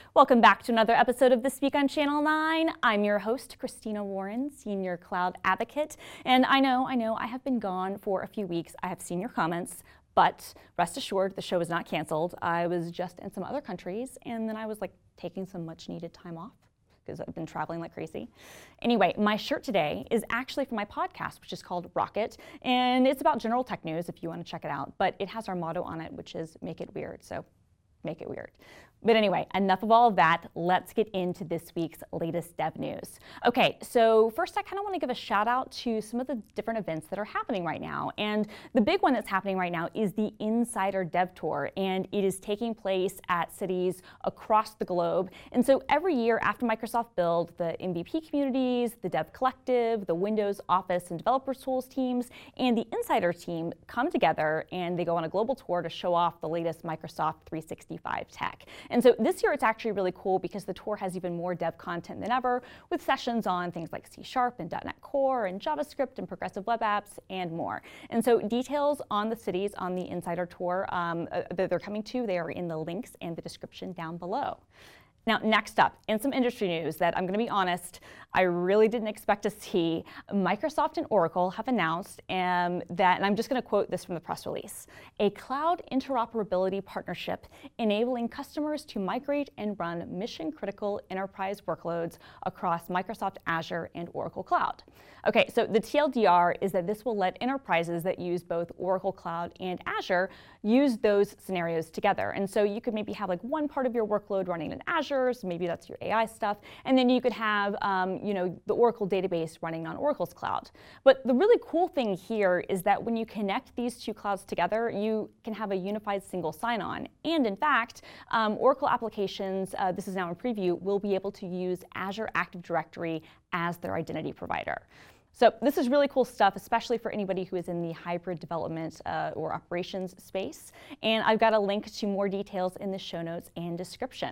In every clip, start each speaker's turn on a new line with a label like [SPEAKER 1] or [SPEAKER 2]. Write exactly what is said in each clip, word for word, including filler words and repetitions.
[SPEAKER 1] Welcome back to another episode of This Week on Channel nine. I'm your host, Christina Warren, Senior Cloud Advocate. And I know, I know, I have been gone for a few weeks. I have seen your comments, but rest assured, the show is not canceled. I was just in some other countries, and then I was like taking some much needed time off because I've been traveling like crazy. Anyway, my shirt today is actually from my podcast, which is called Rocket, and it's about general tech news if you want to check it out. But it has our motto on it, which is make it weird. So make it weird. But anyway, enough of all of that. Let's get into this week's latest dev news. Okay, so first I kind of want to give a shout out to some of the different events that are happening right now. And the big one that's happening right now is the Insider Dev Tour, and it is taking place at cities across the globe. And so every year after Microsoft Build, the M V P communities, the Dev Collective, the Windows, Office, and Developer Tools teams, and the Insider team come together and they go on a global tour to show off the latest Microsoft three sixty-five tech. And so this year it's actually really cool because the tour has even more dev content than ever, with sessions on things like C Sharp and dot net Core and JavaScript and progressive web apps and more. And so details on the cities on the Insider Tour um, uh, that they're coming to, they are in the links and the description down below. Now, next up, in some industry news that I'm going to be honest, I really didn't expect to see, Microsoft and Oracle have announced um, that, and I'm just going to quote this from the press release, a cloud interoperability partnership enabling customers to migrate and run mission-critical enterprise workloads across Microsoft Azure and Oracle Cloud. Okay, so the T L D R is that this will let enterprises that use both Oracle Cloud and Azure use those scenarios together. And so you could maybe have like one part of your workload running in Azure, so maybe that's your A I stuff, and then you could have um, you know, the Oracle database running on Oracle's cloud. But the really cool thing here is that when you connect these two clouds together, you can have a unified single sign-on. And in fact, um, Oracle applications, uh, this is now in preview, will be able to use Azure Active Directory as their identity provider. So this is really cool stuff, especially for anybody who is in the hybrid development uh, or operations space. And I've got a link to more details in the show notes and description.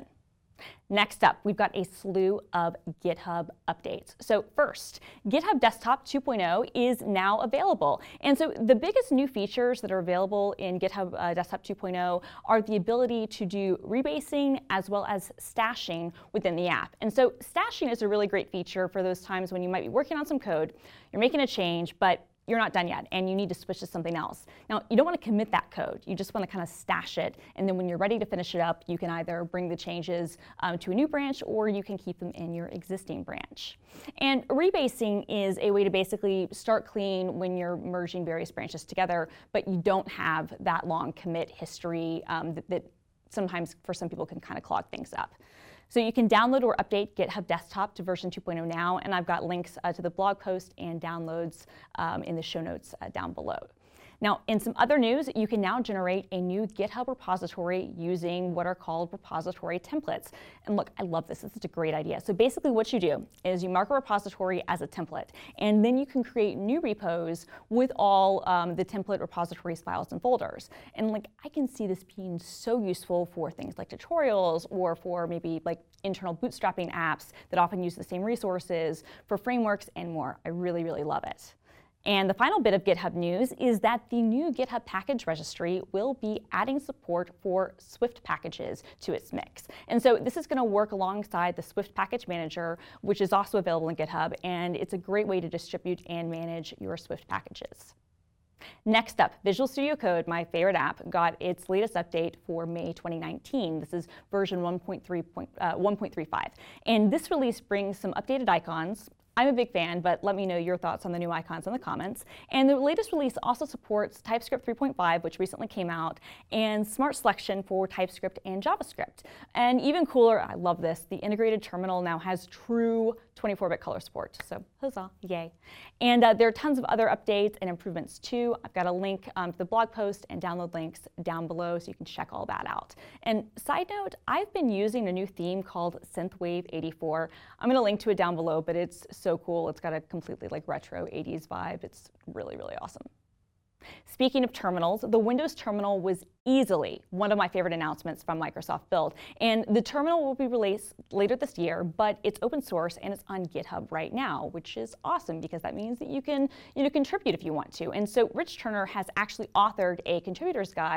[SPEAKER 1] Next up, we've got a slew of GitHub updates. So first, GitHub Desktop two point oh is now available. And so the biggest new features that are available in GitHub uh, Desktop two point oh are the ability to do rebasing as well as stashing within the app. And so stashing is a really great feature for those times when you might be working on some code, you're making a change, but you're not done yet, and you need to switch to something else. Now, you don't want to commit that code. You just want to kind of stash it, and then when you're ready to finish it up, you can either bring the changes um, to a new branch, or you can keep them in your existing branch. And rebasing is a way to basically start clean when you're merging various branches together, but you don't have that long commit history um, that, that sometimes for some people can kind of clog things up. So you can download or update GitHub Desktop to version two point oh now, and I've got links uh, to the blog post and downloads um, in the show notes uh, down below. Now, in some other news, you can now generate a new GitHub repository using what are called repository templates. And look, I love this. This is a great idea. So basically what you do is you mark a repository as a template, and then you can create new repos with all um, the template repositories, files, and folders. And like, I can see this being so useful for things like tutorials, or for maybe like internal bootstrapping apps that often use the same resources, for frameworks and more. I really, really love it. And the final bit of GitHub news is that the new GitHub package registry will be adding support for Swift packages to its mix. And so this is going to work alongside the Swift Package Manager, which is also available in GitHub, and it's a great way to distribute and manage your Swift packages. Next up, Visual Studio Code, my favorite app, got its latest update for May twenty nineteen. This is version one point three five. And this release brings some updated icons. I'm a big fan, but let me know your thoughts on the new icons in the comments. And the latest release also supports TypeScript three point five, which recently came out, and Smart Selection for TypeScript and JavaScript. And even cooler, I love this, the integrated terminal now has true twenty-four bit color support. So huzzah, yay. And uh, there are tons of other updates and improvements too. I've got a link um, to the blog post and download links down below so you can check all that out. And side note, I've been using a new theme called Synthwave eighty-four. I'm gonna link to it down below, but it's so cool. It's got a completely like retro eighties vibe. It's really, really awesome. Speaking of terminals, the Windows Terminal was easily one of my favorite announcements from Microsoft Build. And the terminal will be released later this year, but it's open source and it's on GitHub right now, which is awesome because that means that you can you know, contribute if you want to. And so Rich Turner has actually authored a contributor's guide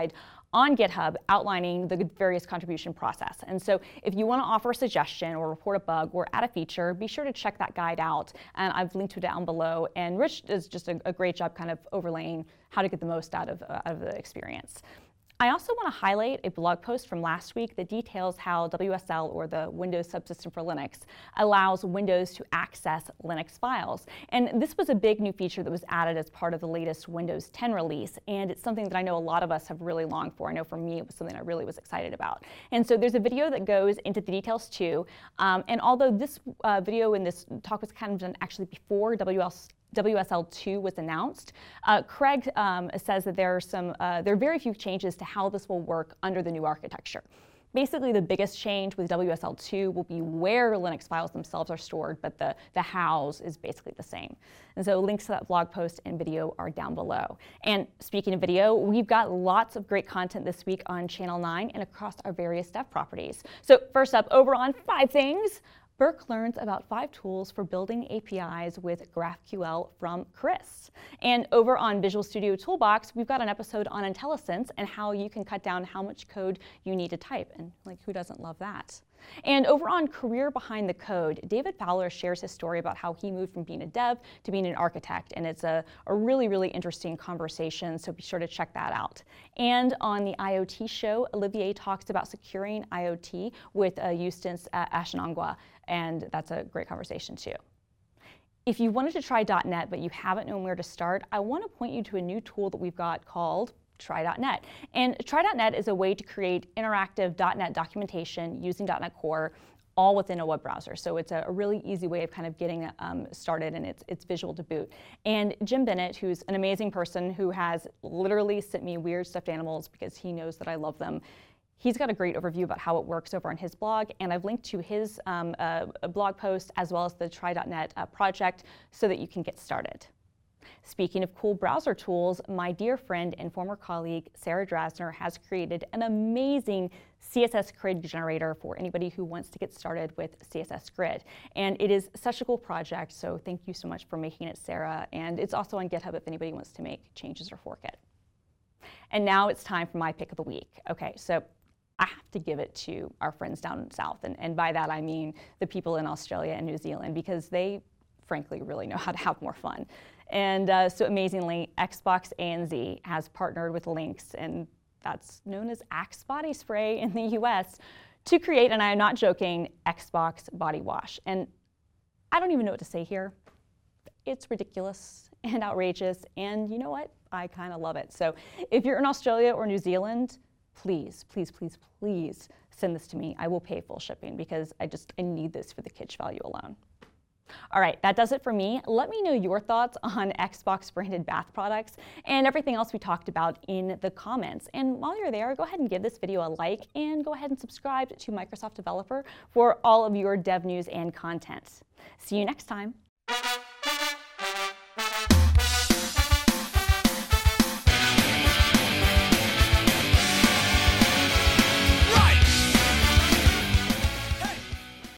[SPEAKER 1] on GitHub outlining the various contribution process. And so if you want to offer a suggestion or report a bug or add a feature, be sure to check that guide out. And I've linked to it down below. And Rich does just a, a great job kind of overlaying how to get the most out of, uh, out of the experience. I also want to highlight a blog post from last week that details how W S L, or the Windows Subsystem for Linux, allows Windows to access Linux files. And this was a big new feature that was added as part of the latest Windows ten release, and it's something that I know a lot of us have really longed for. I know for me it was something I really was excited about. And so there's a video that goes into the details too, um, and although this uh, video and this talk was kind of done actually before W S L two was announced, uh, Craig um, says that there are some, uh, there are very few changes to how this will work under the new architecture. Basically, the biggest change with W S L two will be where Linux files themselves are stored, but the, the hows is basically the same. And so links to that blog post and video are down below. And speaking of video, we've got lots of great content this week on Channel nine and across our various dev properties. So first up, over on Five Things, Burke learns about five tools for building A P Is with GraphQL from Chris. And over on Visual Studio Toolbox, we've got an episode on IntelliSense and how you can cut down how much code you need to type. And like, who doesn't love that? And over on Career Behind the Code, David Fowler shares his story about how he moved from being a dev to being an architect. And it's a, a really, really interesting conversation, so be sure to check that out. And on the IoT show, Olivier talks about securing IoT with uh, Eustace uh, Ashanangwa, and that's a great conversation too. If you wanted to try dot net but you haven't known where to start, I want to point you to a new tool that we've got called Try dot net. And Try dot net is a way to create interactive dot net documentation using dot net Core, all within a web browser. So it's a, a really easy way of kind of getting um, started, and it's, it's visual to boot. And Jim Bennett, who's an amazing person who has literally sent me weird stuffed animals because he knows that I love them, he's got a great overview about how it works over on his blog, and I've linked to his um, uh, blog post as well as the Try dot net uh, project so that you can get started. Speaking of cool browser tools, my dear friend and former colleague Sarah Drasner has created an amazing C S S Grid generator for anybody who wants to get started with C S S Grid. And it is such a cool project, so thank you so much for making it, Sarah. And it's also on GitHub if anybody wants to make changes or fork it. And now it's time for my pick of the week. Okay, so I have to give it to our friends down south, and, and by that I mean the people in Australia and New Zealand, because they frankly really know how to have more fun. And uh, so amazingly, Xbox A N Z has partnered with Lynx, and that's known as Axe Body Spray in the U S, to create, and I am not joking, Xbox Body Wash. And I don't even know what to say here. It's ridiculous and outrageous, and you know what? I kind of love it. So if you're in Australia or New Zealand, please, please, please, please send this to me. I will pay full shipping because I just, I need this for the kitsch value alone. All right, that does it for me. Let me know your thoughts on Xbox branded bath products and everything else we talked about in the comments. And while you're there, go ahead and give this video a like and go ahead and subscribe to Microsoft Developer for all of your dev news and content. See you next time.